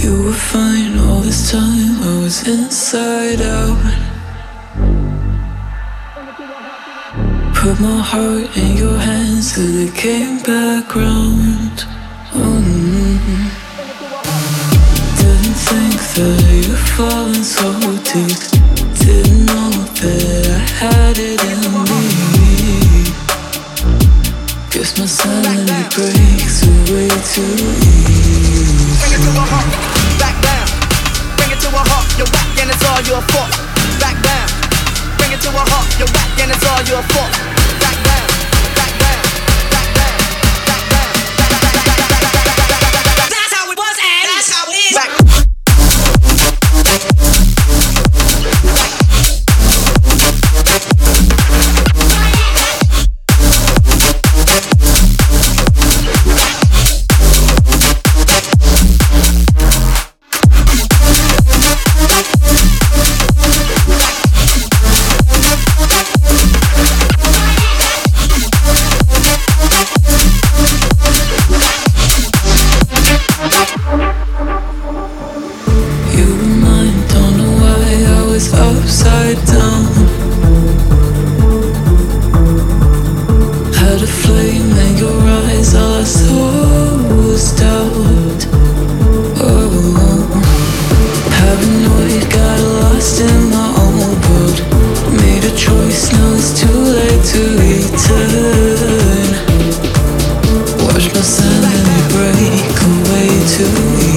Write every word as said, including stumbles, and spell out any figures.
You were fine all this time, I was inside out. Put my heart in your hands till it came back round. Mm-hmm. Didn't think that you'd fallen so deep. Didn't know that I had it in me. Guess my sanity breaks away too easy. Bring it to a halt, back down. Bring it to a halt, you're whack and it's all your fault. Back down. Bring it to a halt, you're whack and it's all your fault. Back down, back down, back down, back down, back down. That's how it was and that's how it is. Back. Upside down, had a flame in your eyes, all I saw was doubt. Oh, paranoid, got lost in my own world. Made a choice, now it's too late to return. Watch my sanity break away too easy.